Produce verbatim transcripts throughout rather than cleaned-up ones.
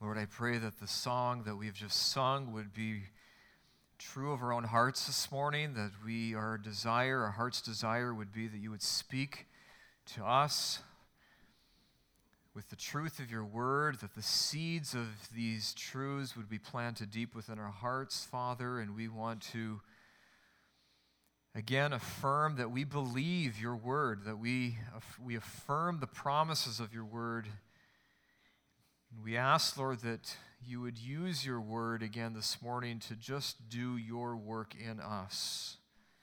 Lord, I pray that the song that we've just sung would be true of our own hearts this morning, that we, our desire, our heart's desire would be that you would speak to us with the truth of your word, that the seeds of these truths would be planted deep within our hearts, Father, and we want to again affirm that we believe your word, that we, we affirm the promises of your word. We ask, Lord, that you would use your word again this morning to just do your work in us.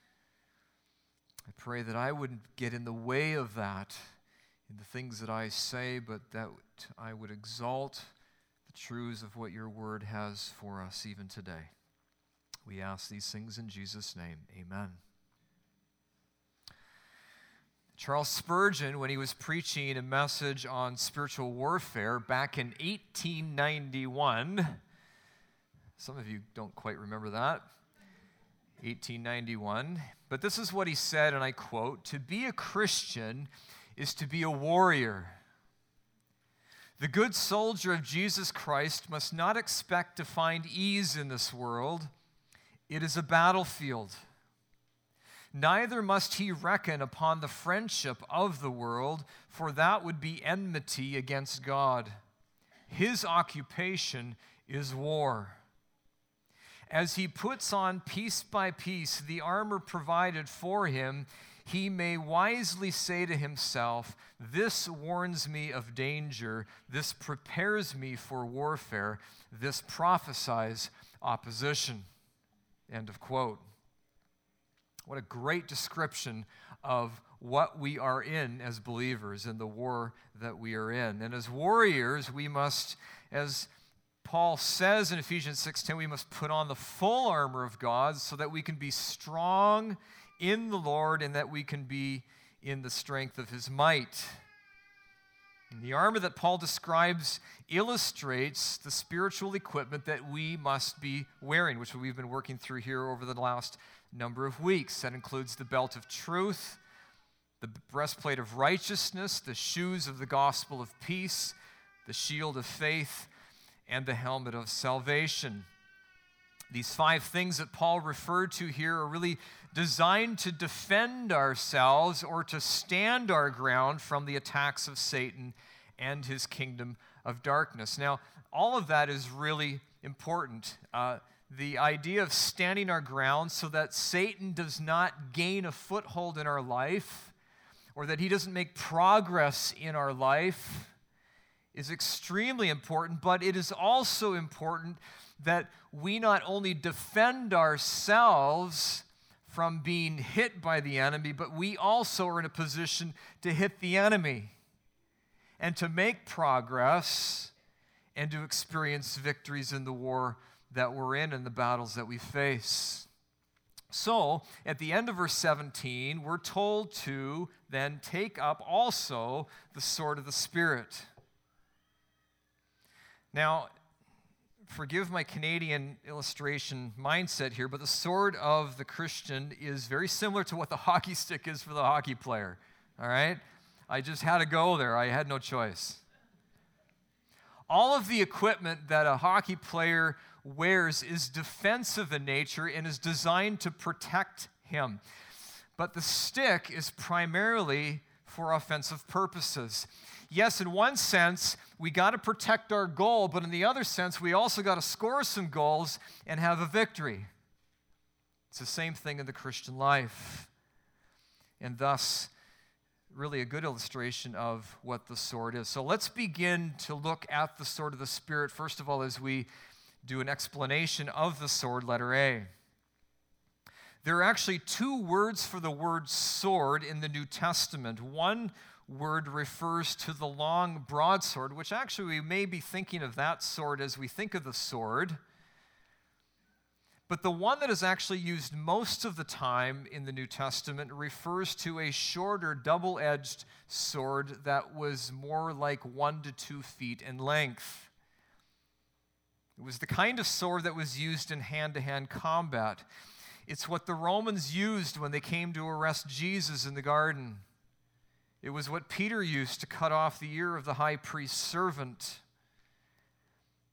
I pray that I wouldn't get in the way of that in the things that I say, but that I would exalt the truths of what your word has for us even today. We ask these things in Jesus' name. Amen. Charles Spurgeon, when he was preaching a message on spiritual warfare back in eighteen ninety-one, some of you don't quite remember that, eighteen ninety-one, but this is what he said, and I quote, "To be a Christian is to be a warrior. The good soldier of Jesus Christ must not expect to find ease in this world. It is a battlefield. Neither must he reckon upon the friendship of the world, for that would be enmity against God. His occupation is war. As he puts on piece by piece the armor provided for him, he may wisely say to himself, 'This warns me of danger, this prepares me for warfare, this prophesies opposition.'" End of quote. What a great description of what we are in as believers in the war that we are in. And as warriors, we must, as Paul says in Ephesians six ten, we must put on the full armor of God so that we can be strong in the Lord and that we can be in the strength of his might. And the armor that Paul describes illustrates the spiritual equipment that we must be wearing, which we've been working through here over the last number of weeks. That includes the belt of truth, the breastplate of righteousness, the shoes of the gospel of peace, the shield of faith, and the helmet of salvation. These five things that Paul referred to here are really designed to defend ourselves or to stand our ground from the attacks of Satan and his kingdom of darkness. Now, all of that is really important. Uh, the idea of standing our ground so that Satan does not gain a foothold in our life or that he doesn't make progress in our life is extremely important, but it is also important that we not only defend ourselves from being hit by the enemy, but we also are in a position to hit the enemy and to make progress and to experience victories in the war that we're in and the battles that we face. So, at the end of verse seventeen, we're told to then take up also the sword of the Spirit. Now, forgive my Canadian illustration mindset here, but the sword of the Christian is very similar to what the hockey stick is for the hockey player, all right? I just had to go there. I had no choice. All of the equipment that a hockey player wears is defensive in nature and is designed to protect him. But the stick is primarily for offensive purposes. Yes, in one sense, we got to protect our goal, but in the other sense, we also got to score some goals and have a victory. It's the same thing in the Christian life. And thus, really a good illustration of what the sword is. So let's begin to look at the sword of the Spirit, first of all, as we do an explanation of the sword, letter A. There are actually two words for the word sword in the New Testament. One word refers to the long broadsword, which actually we may be thinking of that sword as we think of the sword. But the one that is actually used most of the time in the New Testament refers to a shorter, double-edged sword that was more like one to two feet in length. It was the kind of sword that was used in hand-to-hand combat. It's what the Romans used when they came to arrest Jesus in the garden. It was what Peter used to cut off the ear of the high priest's servant.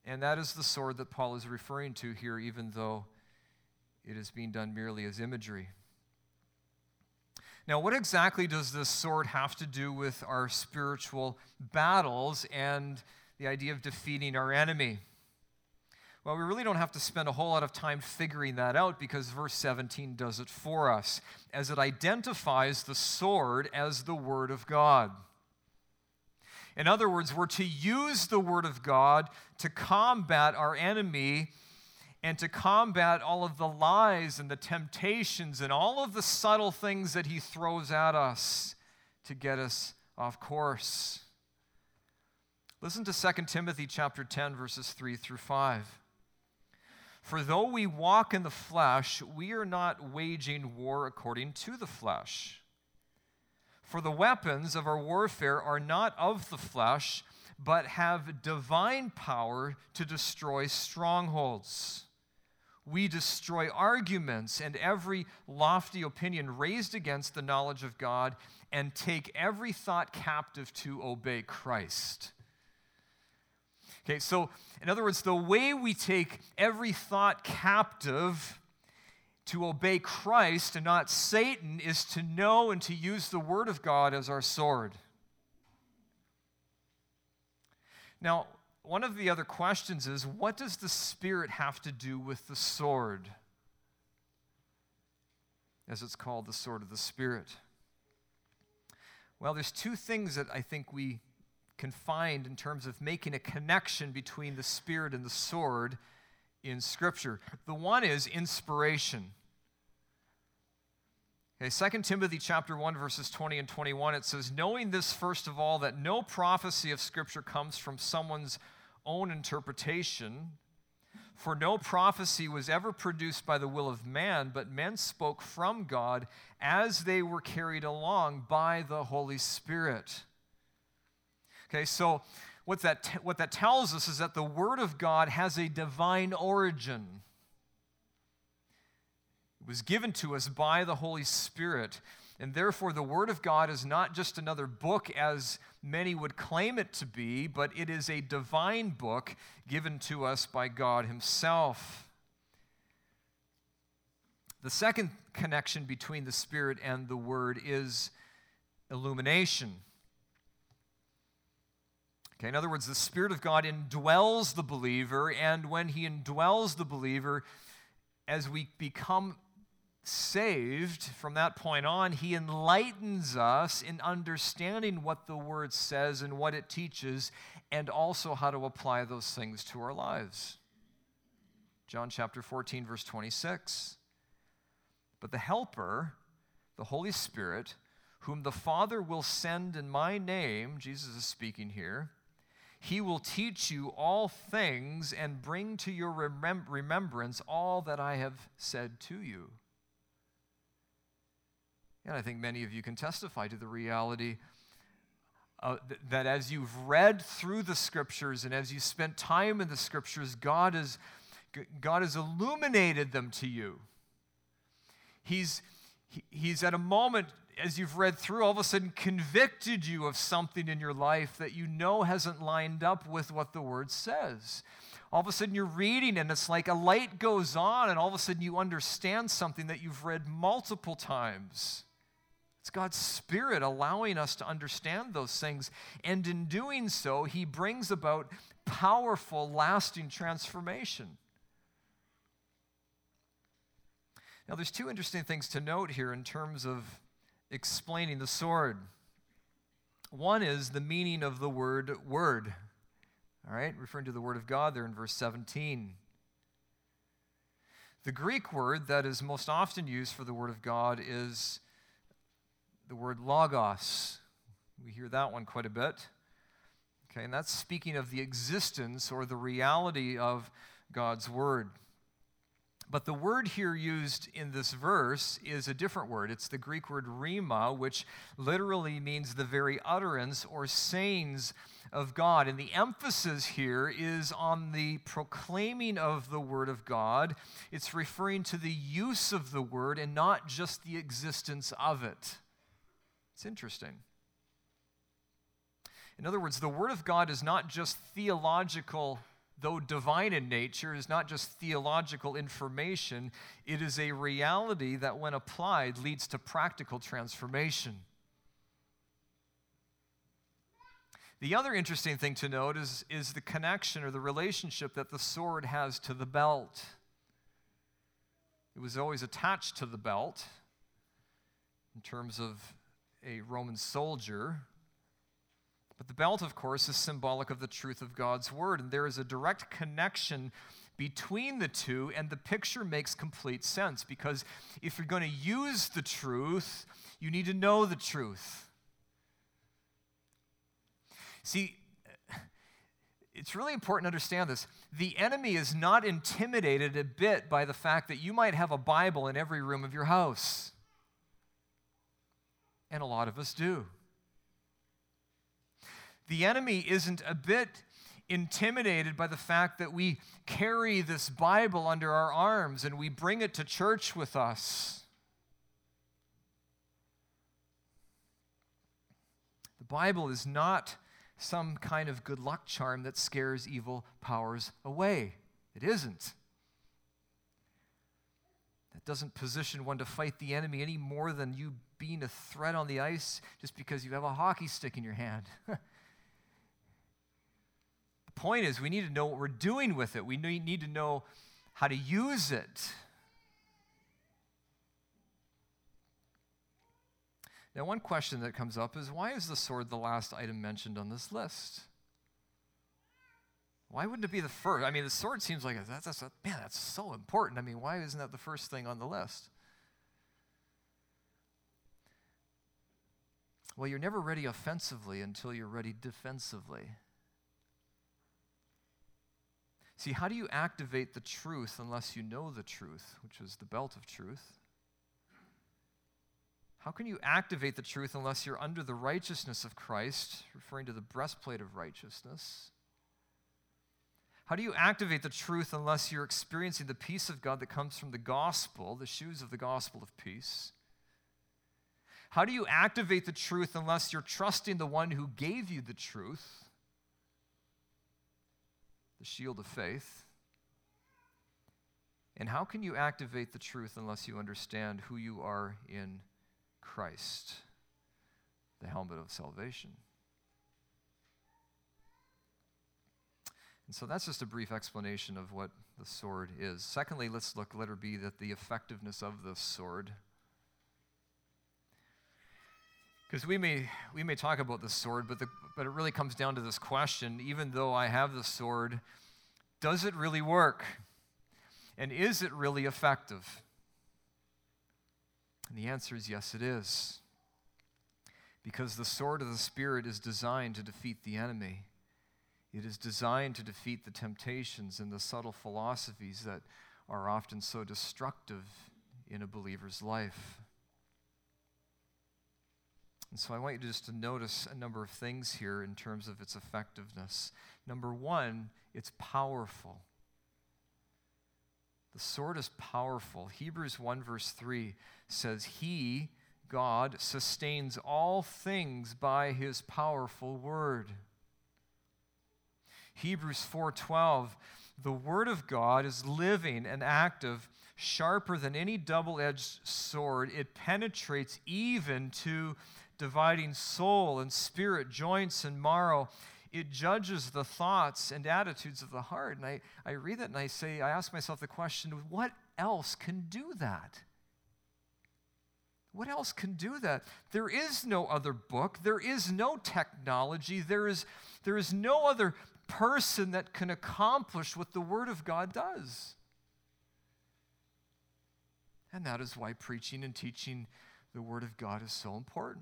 And that is the sword that Paul is referring to here, even though it is being done merely as imagery. Now, what exactly does this sword have to do with our spiritual battles and the idea of defeating our enemy? Well, we really don't have to spend a whole lot of time figuring that out because verse seventeen does it for us, as it identifies the sword as the Word of God. In other words, we're to use the Word of God to combat our enemy and to combat all of the lies and the temptations and all of the subtle things that he throws at us to get us off course. Listen to Second Timothy chapter ten, verses three through five. For though we walk in the flesh, we are not waging war according to the flesh. For the weapons of our warfare are not of the flesh, but have divine power to destroy strongholds. We destroy arguments and every lofty opinion raised against the knowledge of God and take every thought captive to obey Christ. Okay, so in other words, the way we take every thought captive to obey Christ and not Satan is to know and to use the Word of God as our sword. Now, one of the other questions is, what does the Spirit have to do with the sword? As it's called, the sword of the Spirit. Well, there's two things that I think we can find in terms of making a connection between the Spirit and the sword in Scripture. The one is inspiration. Okay, Second Timothy chapter one, verses twenty and twenty-one, it says, knowing this, first of all, that no prophecy of Scripture comes from someone's own interpretation, for no prophecy was ever produced by the will of man, but men spoke from God as they were carried along by the Holy Spirit. Okay, so what that, t- what that tells us is that the Word of God has a divine origin. It was given to us by the Holy Spirit. And therefore, the Word of God is not just another book as many would claim it to be, but it is a divine book given to us by God Himself. The second connection between the Spirit and the Word is illumination. Okay, in other words, the Spirit of God indwells the believer, and when He indwells the believer, as we become saved, from that point on, He enlightens us in understanding what the Word says and what it teaches, and also how to apply those things to our lives. John chapter fourteen, verse twenty-six. But the Helper, the Holy Spirit, whom the Father will send in my name, Jesus is speaking here, He will teach you all things and bring to your remem- remembrance all that I have said to you. And I think many of you can testify to the reality uh, th- that as you've read through the Scriptures and as you spent time in the Scriptures, God has, God has illuminated them to you. He's, he, he's at a moment, as you've read through, all of a sudden convicted you of something in your life that you know hasn't lined up with what the Word says. All of a sudden you're reading and it's like a light goes on and all of a sudden you understand something that you've read multiple times. It's God's Spirit allowing us to understand those things. And in doing so, He brings about powerful, lasting transformation. Now, there's two interesting things to note here in terms of explaining the sword. One is the meaning of the word word. All right, referring to the Word of God there in verse seventeen. The Greek word that is most often used for the Word of God is the word logos. We hear that one quite a bit. Okay, and that's speaking of the existence or the reality of God's Word. But the word here used in this verse is a different word. It's the Greek word rhema, which literally means the very utterance or sayings of God. And the emphasis here is on the proclaiming of the Word of God. It's referring to the use of the Word and not just the existence of it. It's interesting. In other words, the Word of God is not just theological though divine in nature, is not just theological information. It is a reality that, when applied, leads to practical transformation. The other interesting thing to note is, is the connection or the relationship that the sword has to the belt. It was always attached to the belt in terms of a Roman soldier. But the belt, of course, is symbolic of the truth of God's word, and there is a direct connection between the two, and the picture makes complete sense, because if you're going to use the truth, you need to know the truth. See, it's really important to understand this. The enemy is not intimidated a bit by the fact that you might have a Bible in every room of your house. And a lot of us do. The enemy isn't a bit intimidated by the fact that we carry this Bible under our arms and we bring it to church with us. The Bible is not some kind of good luck charm that scares evil powers away. It isn't. That doesn't position one to fight the enemy any more than you being a threat on the ice just because you have a hockey stick in your hand. The point is, we need to know what we're doing with it. We need to know how to use it. Now, one question that comes up is, why is the sword the last item mentioned on this list? Why wouldn't it be the first? I mean, the sword seems like, that's, that's, man, that's so important. I mean, why isn't that the first thing on the list? Well, you're never ready offensively until you're ready defensively. See, how do you activate the truth unless you know the truth, which is the belt of truth? How can you activate the truth unless you're under the righteousness of Christ, referring to the breastplate of righteousness? How do you activate the truth unless you're experiencing the peace of God that comes from the gospel, the shoes of the gospel of peace? How do you activate the truth unless you're trusting the one who gave you the truth, the shield of faith? And how can you activate the truth unless you understand who you are in Christ, the helmet of salvation? And so that's just a brief explanation of what the sword is. Secondly, let's look, letter B, at the effectiveness of the sword. Because we may we may talk about the sword, but the, but it really comes down to this question: even though I have the sword, does it really work? And is it really effective? And the answer is yes, it is. Because the sword of the Spirit is designed to defeat the enemy. It is designed to defeat the temptations and the subtle philosophies that are often so destructive in a believer's life. And so I want you just to notice a number of things here in terms of its effectiveness. Number one, it's powerful. The sword is powerful. Hebrews one verse three says, He, God, sustains all things by His powerful word. Hebrews four twelve, the word of God is living and active, sharper than any double-edged sword. It penetrates even to dividing soul and spirit, joints and marrow. It judges the thoughts and attitudes of the heart. And I, I read that and I say, I ask myself the question, what else can do that? What else can do that? There is no other book. There is no technology. There is, there is no other person that can accomplish what the Word of God does. And that is why preaching and teaching the Word of God is so important.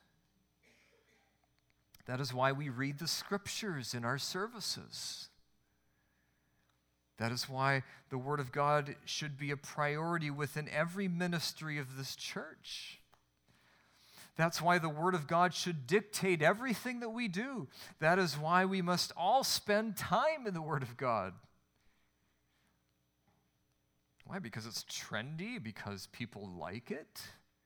That is why we read the Scriptures in our services. That is why the Word of God should be a priority within every ministry of this church. That's why the Word of God should dictate everything that we do. That is why we must all spend time in the Word of God. Why? Because it's trendy? Because people like it?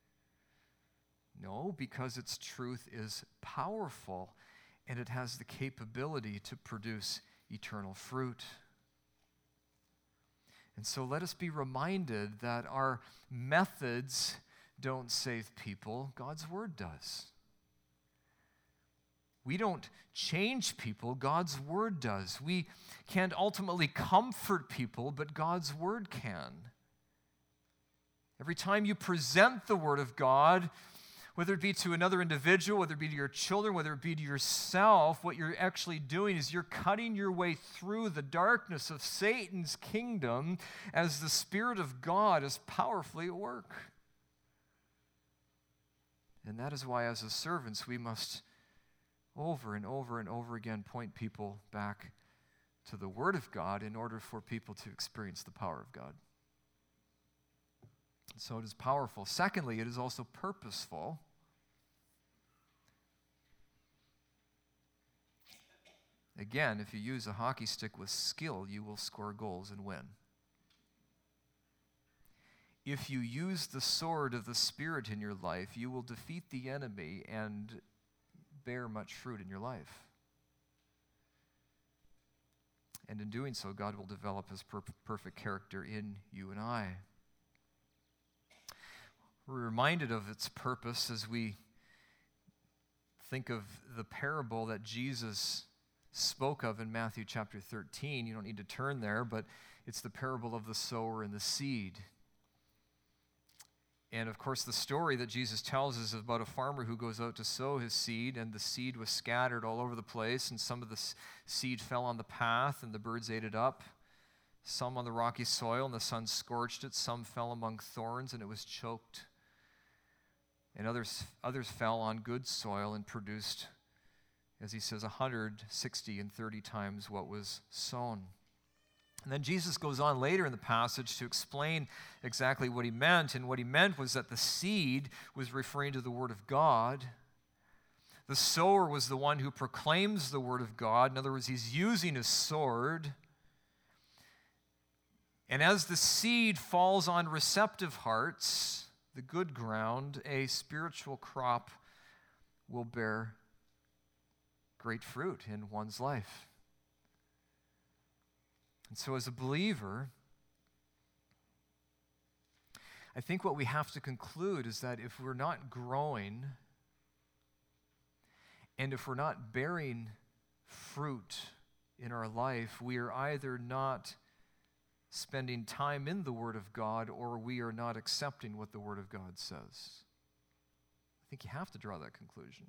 No, because its truth is powerful and it has the capability to produce eternal fruit. And so let us be reminded that our methods don't save people, God's word does. We don't change people, God's word does. We can't ultimately comfort people, but God's word can. Every time you present the word of God, whether it be to another individual, whether it be to your children, whether it be to yourself, what you're actually doing is you're cutting your way through the darkness of Satan's kingdom as the Spirit of God is powerfully at work. And that is why, as his servants, we must over and over and over again point people back to the Word of God in order for people to experience the power of God. So it is powerful. Secondly, it is also purposeful. Again, if you use a hockey stick with skill, you will score goals and win. If you use the sword of the Spirit in your life, you will defeat the enemy and bear much fruit in your life. And in doing so, God will develop his per- perfect character in you and I. We're reminded of its purpose as we think of the parable that Jesus spoke of in Matthew chapter thirteen. You don't need to turn there, but it's the parable of the sower and the seed. And of course, the story that Jesus tells is about a farmer who goes out to sow his seed, and the seed was scattered all over the place, and some of the seed fell on the path, and the birds ate it up. Some on the rocky soil, and the sun scorched it. Some fell among thorns, and it was choked. And others, others fell on good soil and produced, as he says, one hundred sixty and thirty times what was sown. And then Jesus goes on later in the passage to explain exactly what he meant. And what he meant was that the seed was referring to the Word of God. The sower was the one who proclaims the Word of God. In other words, he's using his sword. And as the seed falls on receptive hearts, the good ground, a spiritual crop will bear great fruit in one's life. And so as a believer, I think what we have to conclude is that if we're not growing and if we're not bearing fruit in our life, we are either not spending time in the Word of God or we are not accepting what the Word of God says. I think you have to draw that conclusion.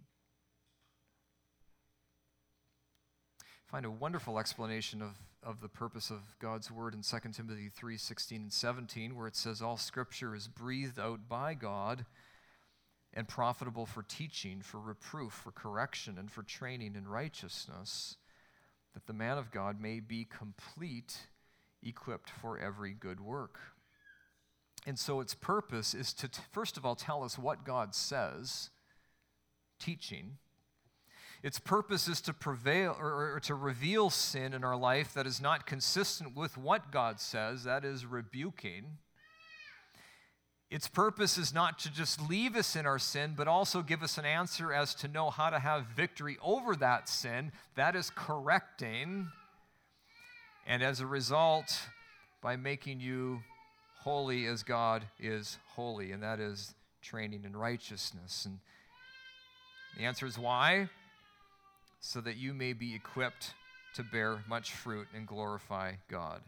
I find a wonderful explanation of of the purpose of God's word in Second Timothy three sixteen and seventeen, where it says, all Scripture is breathed out by God and profitable for teaching, for reproof, for correction, and for training in righteousness, that the man of God may be complete, equipped for every good work. And so its purpose is to, t- first of all, tell us what God says, teaching. Its purpose is to prevail or, or to reveal sin in our life that is not consistent with what God says, that is rebuking. Its purpose is not to just leave us in our sin, but also give us an answer as to know how to have victory over that sin, that is correcting. And as a result, by making you holy as God is holy, and that is training in righteousness. And the answer is why? So that you may be equipped to bear much fruit and glorify God.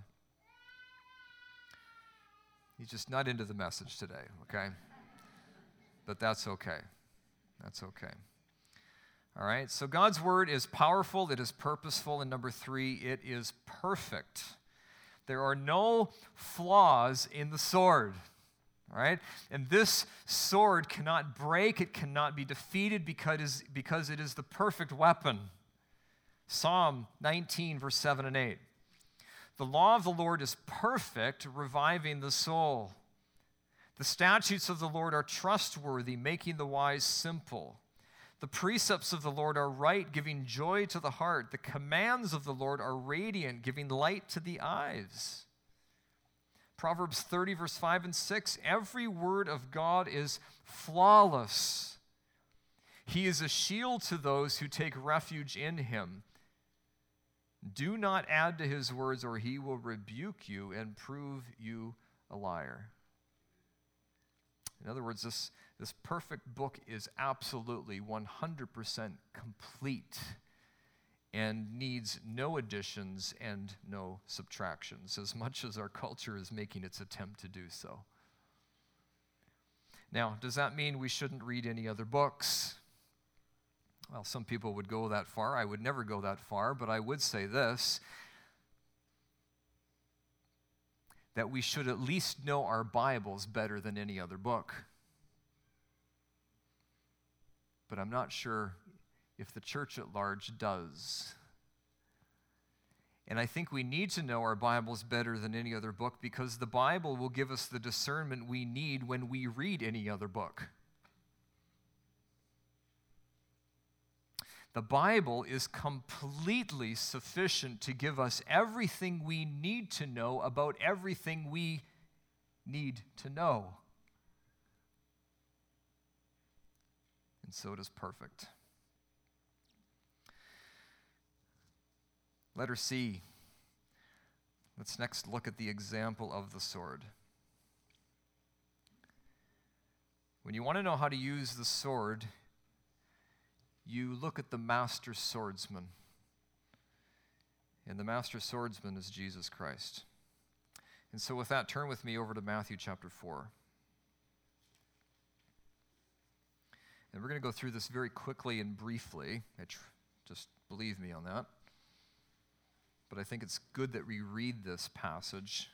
He's just not into the message today, okay? But that's okay. That's okay. All right, so God's word is powerful, it is purposeful, and number three, it is perfect. There are no flaws in the sword. All right? And this sword cannot break, it cannot be defeated because it is, because it is the perfect weapon. Psalm nineteen, verse seven and eight. The law of the Lord is perfect, reviving the soul. The statutes of the Lord are trustworthy, making the wise simple. The precepts of the Lord are right, giving joy to the heart. The commands of the Lord are radiant, giving light to the eyes. Proverbs thirty, verse five and six, every word of God is flawless. He is a shield to those who take refuge in him. Do not add to his words, or he will rebuke you and prove you a liar. In other words, this, this perfect book is absolutely one hundred percent complete and needs no additions and no subtractions, as much as our culture is making its attempt to do so. Now, does that mean we shouldn't read any other books? Well, some people would go that far. I would never go that far, but I would say this, that we should at least know our Bibles better than any other book. But I'm not sure if the church at large does. And I think we need to know our Bibles better than any other book, because the Bible will give us the discernment we need when we read any other book. The Bible is completely sufficient to give us everything we need to know about everything we need to know. And so it is perfect. Letter C. Let's next look at the example of the sword. When you want to know how to use the sword, you look at the master swordsman. And the master swordsman is Jesus Christ. And so with that, turn with me over to Matthew chapter four. And we're going to go through this very quickly and briefly. Tr- just believe me on that. But I think it's good that we read this passage.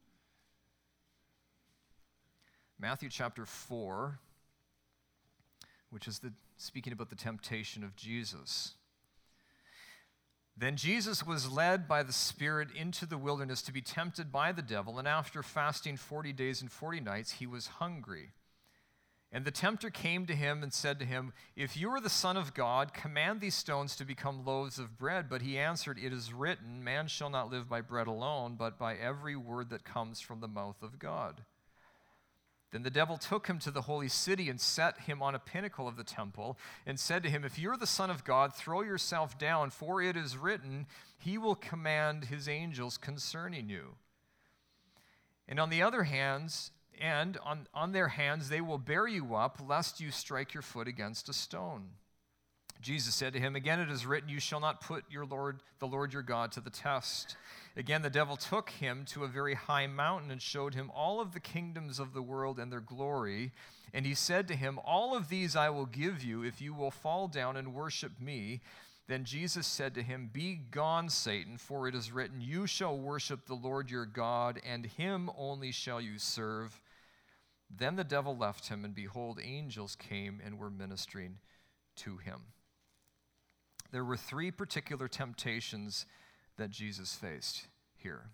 Matthew chapter four, which is the speaking about the temptation of Jesus. Then Jesus was led by the Spirit into the wilderness to be tempted by the devil, and after fasting forty days and forty nights, he was hungry. And the tempter came to him and said to him, "If you are the Son of God, command these stones to become loaves of bread." But he answered, "It is written, man shall not live by bread alone, but by every word that comes from the mouth of God." Then the devil took him to the holy city and set him on a pinnacle of the temple and said to him, "If you are the Son of God, throw yourself down, for it is written, he will command his angels concerning you. And on the other hands, and on, on their hands they will bear you up, lest you strike your foot against a stone." Jesus said to him, "Again it is written, you shall not put your Lord, the Lord your God, to the test." Again the devil took him to a very high mountain and showed him all of the kingdoms of the world and their glory. And he said to him, "All of these I will give you if you will fall down and worship me." Then Jesus said to him, "Be gone, Satan, for it is written, you shall worship the Lord your God, and him only shall you serve." Then the devil left him, and behold, angels came and were ministering to him. There were three particular temptations that Jesus faced here.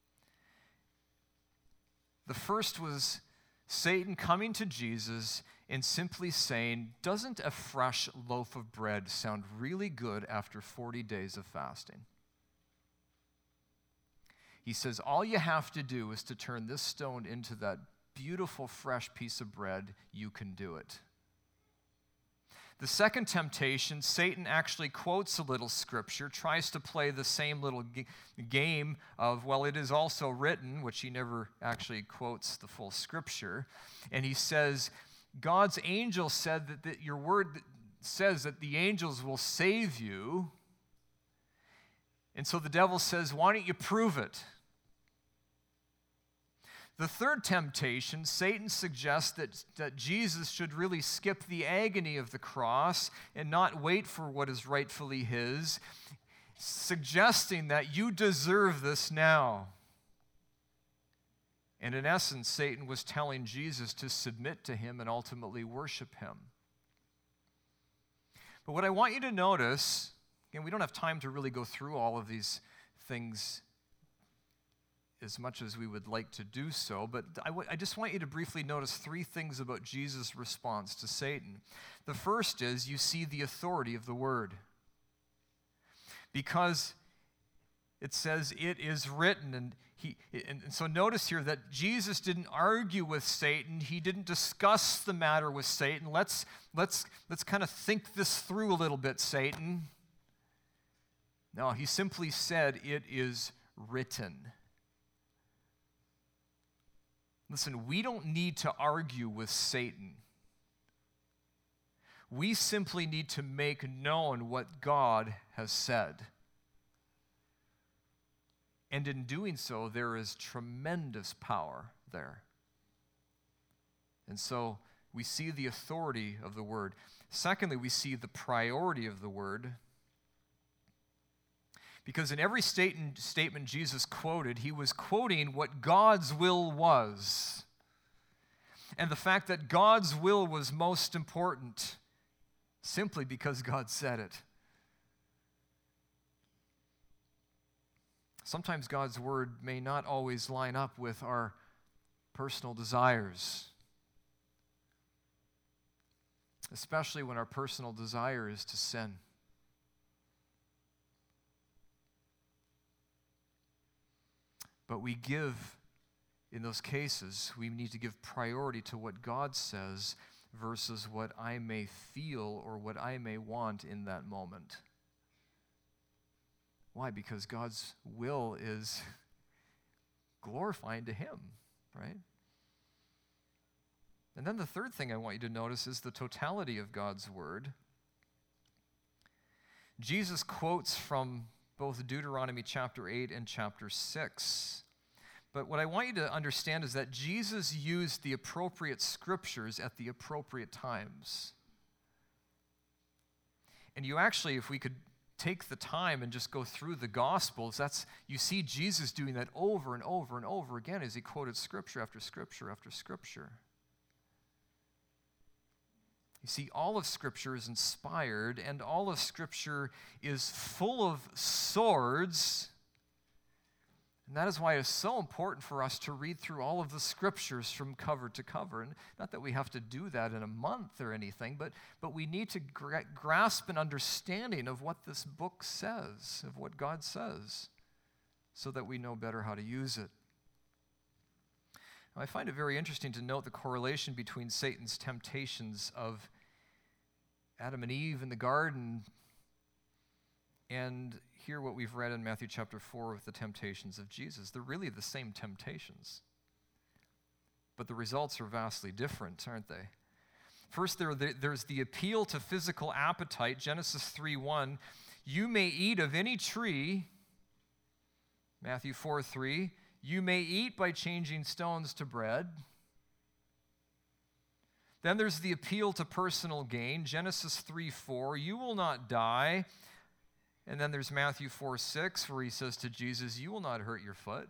The first was Satan coming to Jesus and simply saying, "Doesn't a fresh loaf of bread sound really good after forty days of fasting?" He says, all you have to do is to turn this stone into that beautiful, fresh piece of bread. You can do it. The second temptation, Satan actually quotes a little scripture, tries to play the same little g- game of, well, it is also written, which he never actually quotes the full scripture. And he says, God's angel said that, that your word says that the angels will save you. And so the devil says, why don't you prove it? The third temptation, Satan suggests that, that Jesus should really skip the agony of the cross and not wait for what is rightfully his, suggesting that you deserve this now. And in essence, Satan was telling Jesus to submit to him and ultimately worship him. But what I want you to notice, and we don't have time to really go through all of these things as much as we would like to do so, but I, w- I just want you to briefly notice three things about Jesus' response to Satan. The first is you see the authority of the word. Because it says it is written, and he and, and so notice here that Jesus didn't argue with Satan. He didn't discuss the matter with Satan. Let's let's let's kind of think this through a little bit, Satan. No, he simply said, it is written. Listen, we don't need to argue with Satan. We simply need to make known what God has said. And in doing so, there is tremendous power there. And so we see the authority of the word. Secondly, we see the priority of the word. Because in every statement, statement Jesus quoted, he was quoting what God's will was. And the fact that God's will was most important simply because God said it. Sometimes God's word may not always line up with our personal desires, especially when our personal desire is to sin. But we give, in those cases, we need to give priority to what God says versus what I may feel or what I may want in that moment. Why? Because God's will is glorifying to him, right? And then the third thing I want you to notice is the totality of God's word. Jesus quotes from both Deuteronomy chapter eight and chapter six. But what I want you to understand is that Jesus used the appropriate scriptures at the appropriate times. And you actually, if we could take the time and just go through the Gospels, that's, you see Jesus doing that over and over and over again as he quoted scripture after scripture after scripture. You see, all of Scripture is inspired, and all of Scripture is full of swords. And that is why it's so important for us to read through all of the Scriptures from cover to cover. And not that we have to do that in a month or anything, but, but we need to gra- grasp an understanding of what this book says, of what God says, so that we know better how to use it. Now, I find it very interesting to note the correlation between Satan's temptations of Adam and Eve in the garden and hear what we've read in Matthew chapter four with the temptations of Jesus. They're really the same temptations, but the results are vastly different, aren't they? First, there, there's the appeal to physical appetite, Genesis three one. You may eat of any tree, Matthew four three. You may eat by changing stones to bread. Then there's the appeal to personal gain, Genesis three four. You will not die. And then there's Matthew four six, where he says to Jesus, you will not hurt your foot.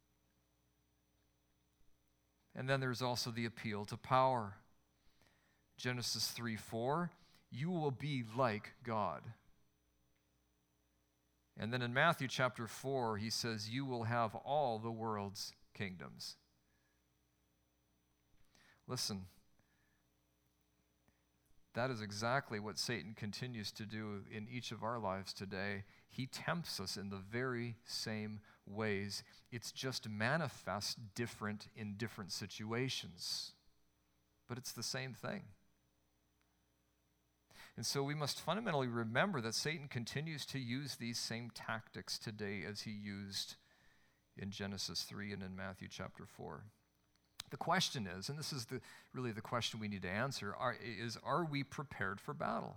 And then there's also the appeal to power. Genesis three four, you will be like God. And then in Matthew chapter four, he says, you will have all the world's kingdoms. Listen, that is exactly what Satan continues to do in each of our lives today. He tempts us in the very same ways. It's just manifest different in different situations. But it's the same thing. And so we must fundamentally remember that Satan continues to use these same tactics today as he used in Genesis three and in Matthew chapter four. The question is, and this is the, really the question we need to answer, are, is are we prepared for battle?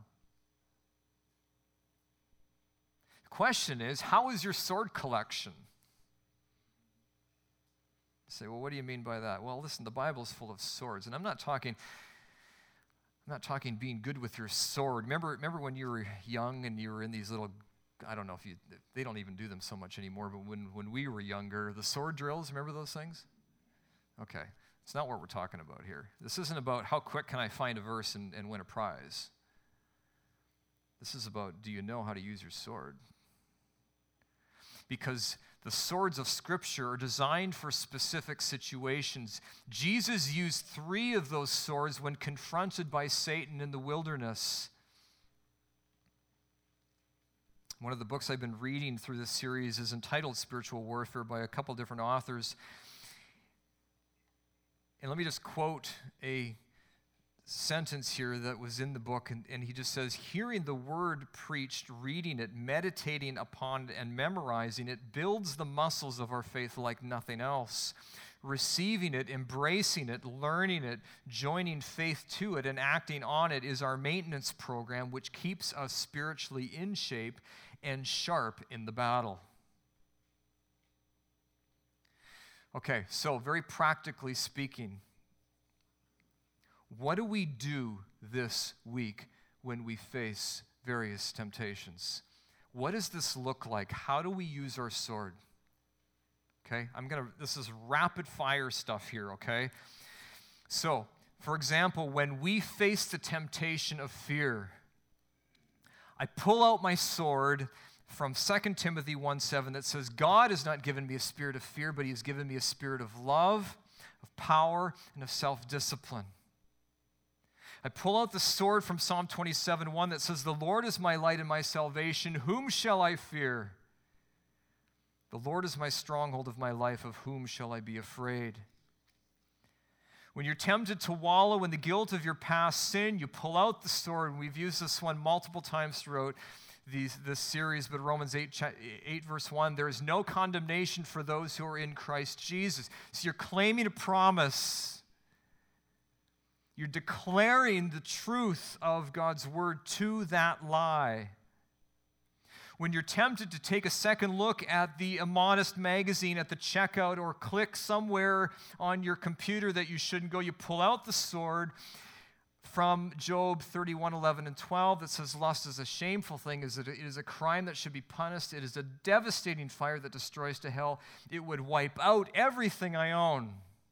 The question is, how is your sword collection? You say, well, what do you mean by that? Well, listen, the Bible is full of swords, and I'm not talking, I'm not talking being good with your sword. Remember, remember when you were young and you were in these little, I don't know if you, they don't even do them so much anymore, but when, when we were younger, the sword drills, remember those things? Okay. It's not what we're talking about here. This isn't about how quick can I find a verse and, and win a prize. This is about, do you know how to use your sword? Because the swords of Scripture are designed for specific situations. Jesus used three of those swords when confronted by Satan in the wilderness. One of the books I've been reading through this series is entitled Spiritual Warfare by a couple different authors. And let me just quote a sentence here that was in the book, and, and he just says, hearing the word preached, reading it, meditating upon it, and memorizing it builds the muscles of our faith like nothing else. Receiving it, embracing it, learning it, joining faith to it, and acting on it is our maintenance program, which keeps us spiritually in shape and sharp in the battle. Okay, so very practically speaking, what do we do this week when we face various temptations? What does this look like? How do we use our sword? Okay, I'm gonna, this is rapid fire stuff here, okay? So, for example, when we face the temptation of fear, I pull out my sword from Second Timothy one seven that says, God has not given me a spirit of fear, but he has given me a spirit of love, of power, and of self-discipline. I pull out the sword from Psalm twenty-seven one that says, the Lord is my light and my salvation. Whom shall I fear? The Lord is my stronghold of my life. Of whom shall I be afraid? When you're tempted to wallow in the guilt of your past sin, you pull out the sword. And we've used this one multiple times throughout these, this series, but Romans eight, eight verse one, there is no condemnation for those who are in Christ Jesus. So you're claiming a promise. You're declaring the truth of God's word to that lie. When you're tempted to take a second look at the immodest magazine at the checkout or click somewhere on your computer that you shouldn't go, you pull out the sword from Job thirty-one eleven and twelve that says, lust is a shameful thing. It is a crime that should be punished. It is a devastating fire that destroys to hell. It would wipe out everything I own.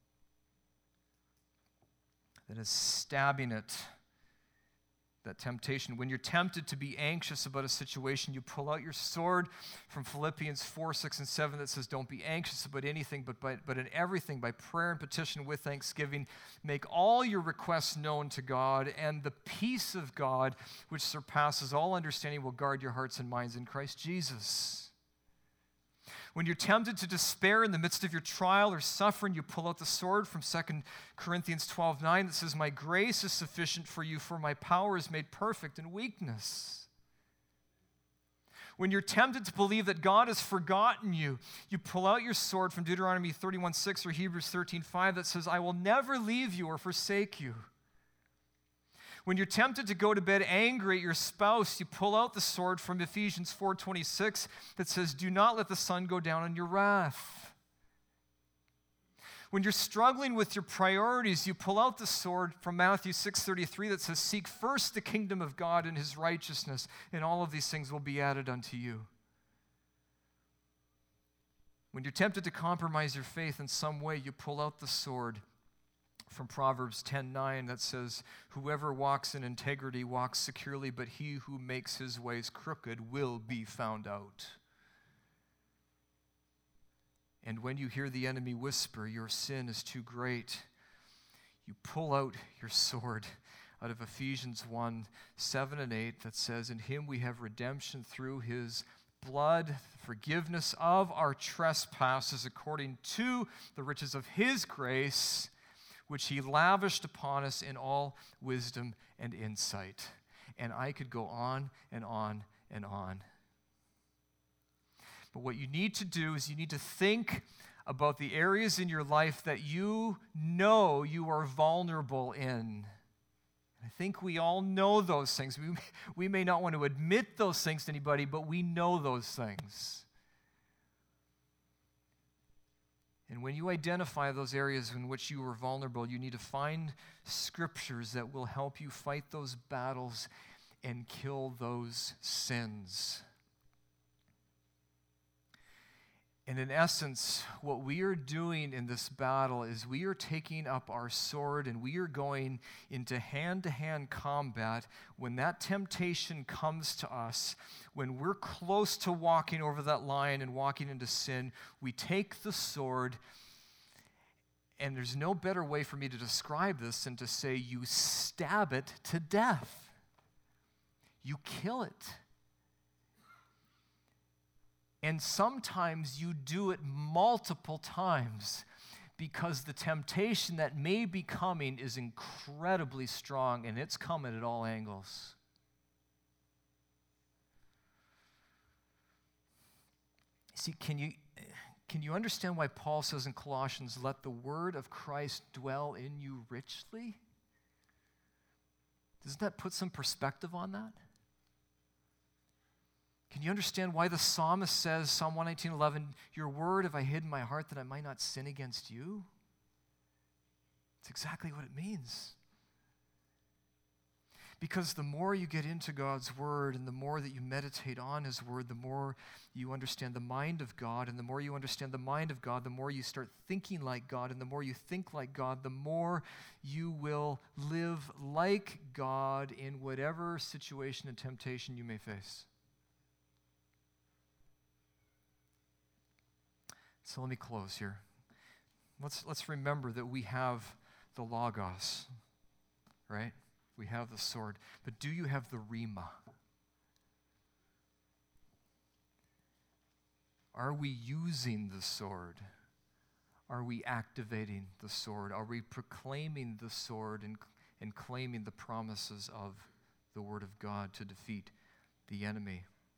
That is stabbing it, that temptation. When you're tempted to be anxious about a situation, you pull out your sword from Philippians four, six, and seven that says, don't be anxious about anything, but, by, but in everything, by prayer and petition with thanksgiving, make all your requests known to God, and the peace of God, which surpasses all understanding, will guard your hearts and minds in Christ Jesus. When you're tempted to despair in the midst of your trial or suffering, you pull out the sword from Second Corinthians twelve nine that says, my grace is sufficient for you, for my power is made perfect in weakness. When you're tempted to believe that God has forgotten you, you pull out your sword from Deuteronomy thirty-one six or Hebrews thirteen five that says, I will never leave you or forsake you. When you're tempted to go to bed angry at your spouse, you pull out the sword from Ephesians four twenty-six that says, do not let the sun go down on your wrath. When you're struggling with your priorities, you pull out the sword from Matthew six thirty-three that says, seek first the kingdom of God and his righteousness, and all of these things will be added unto you. When you're tempted to compromise your faith in some way, you pull out the sword from Proverbs ten nine that says, whoever walks in integrity walks securely, but he who makes his ways crooked will be found out. And when you hear the enemy whisper, your sin is too great, you pull out your sword out of Ephesians one seven and eight that says, in him we have redemption through his blood, forgiveness of our trespasses according to the riches of his grace, which he lavished upon us in all wisdom and insight. And I could go on and on and on. But what you need to do is you need to think about the areas in your life that you know you are vulnerable in. I think we all know those things. We, we may not want to admit those things to anybody, but we know those things. And when you identify those areas in which you are vulnerable, you need to find scriptures that will help you fight those battles and kill those sins. And in essence, what we are doing in this battle is we are taking up our sword and we are going into hand-to-hand combat. When that temptation comes to us, when we're close to walking over that line and walking into sin, we take the sword, and there's no better way for me to describe this than to say you stab it to death. You kill it. And sometimes you do it multiple times because the temptation that may be coming is incredibly strong, and it's coming at all angles. See, can you, can you understand why Paul says in Colossians, let the word of Christ dwell in you richly? Doesn't that put some perspective on that? Can you understand why the psalmist says, Psalm one nineteen, eleven, your word have I hid in my heart that I might not sin against you? It's exactly what it means. Because the more you get into God's word and the more that you meditate on his word, the more you understand the mind of God. And the more you understand the mind of God, the more you start thinking like God. And the more you think like God, the more you will live like God in whatever situation and temptation you may face. So let me close here. Let's, let's remember that we have the Logos, right? We have the sword. But do you have the Rhema? Are we using the sword? Are we activating the sword? Are we proclaiming the sword and, and claiming the promises of the Word of God to defeat the enemy?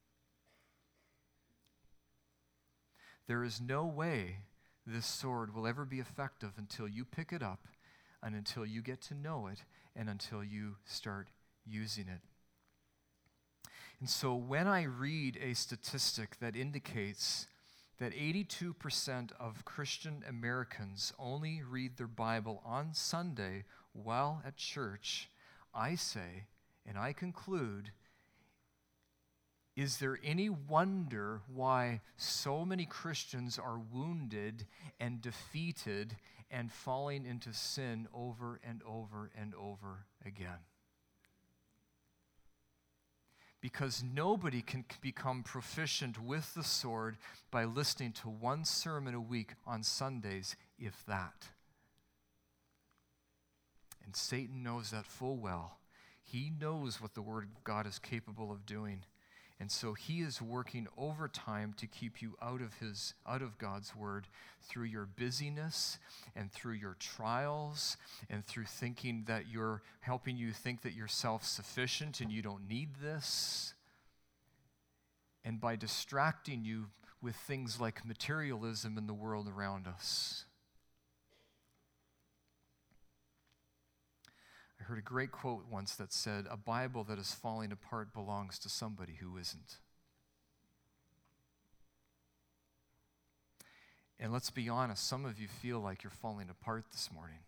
There is no way this sword will ever be effective until you pick it up and until you get to know it and until you start using it. And so when I read a statistic that indicates that eighty-two percent of Christian Americans only read their Bible on Sunday while at church, I say, and I conclude, is there any wonder why so many Christians are wounded and defeated and falling into sin over and over and over again? Because nobody can become proficient with the sword by listening to one sermon a week on Sundays, if that. And Satan knows that full well. He knows what the Word of God is capable of doing. And so he is working overtime to keep you out of his, out of God's word through your busyness and through your trials and through thinking that you're helping you think that you're self-sufficient and you don't need this. And by distracting you with things like materialism in the world around us. I heard a great quote once that said, a Bible that is falling apart belongs to somebody who isn't. And let's be honest, some of you feel like you're falling apart this morning.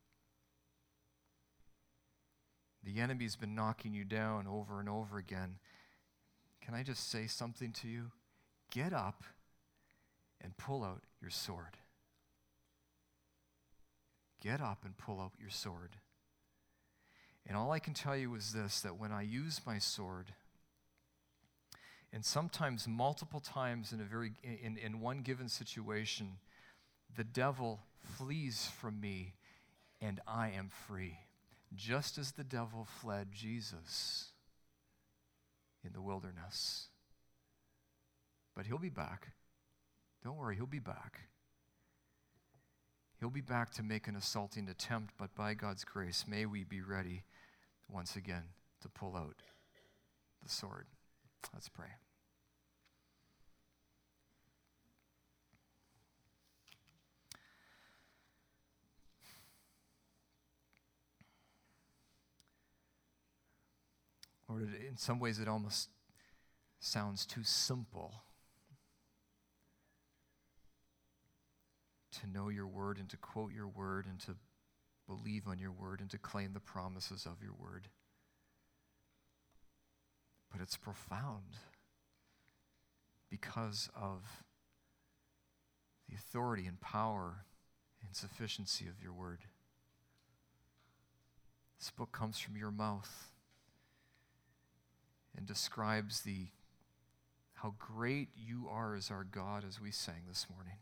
The enemy's been knocking you down over and over again. Can I just say something to you? Get up and pull out your sword. Get up and pull out your sword. And all I can tell you is this, that when I use my sword, and sometimes multiple times in a very in, in one given situation, the devil flees from me and I am free. Just as the devil fled Jesus in the wilderness. But he'll be back. Don't worry, he'll be back. He'll be back to make an assaulting attempt, but by God's grace, may we be ready once again to pull out the sword. Let's pray. Lord, in some ways it almost sounds too simple to know your word and to quote your word and to believe on your word and to claim the promises of your word. But it's profound because of the authority and power and sufficiency of your word. This book comes from your mouth and describes the how great you are as our God, as we sang this morning.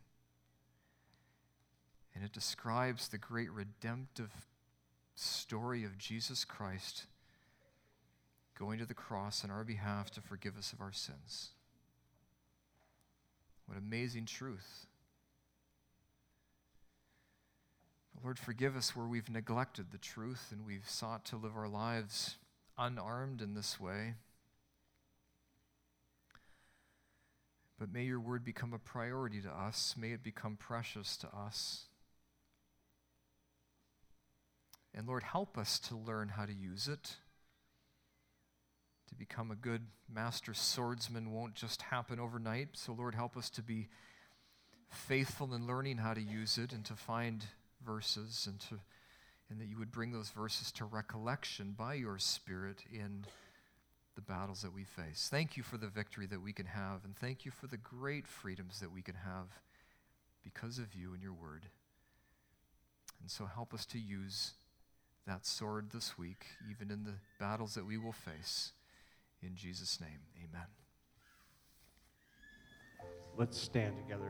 And it describes the great redemptive story of Jesus Christ going to the cross on our behalf to forgive us of our sins. What amazing truth. Lord, forgive us where we've neglected the truth and we've sought to live our lives unarmed in this way. But may your word become a priority to us. May it become precious to us. And Lord, help us to learn how to use it. To become a good master swordsman won't just happen overnight. So Lord, help us to be faithful in learning how to use it and to find verses and to and that you would bring those verses to recollection by your Spirit in the battles that we face. Thank you for the victory that we can have, and thank you for the great freedoms that we can have because of you and your word. And so help us to use that sword this week, even in the battles that we will face. In Jesus' name, amen. Let's stand together.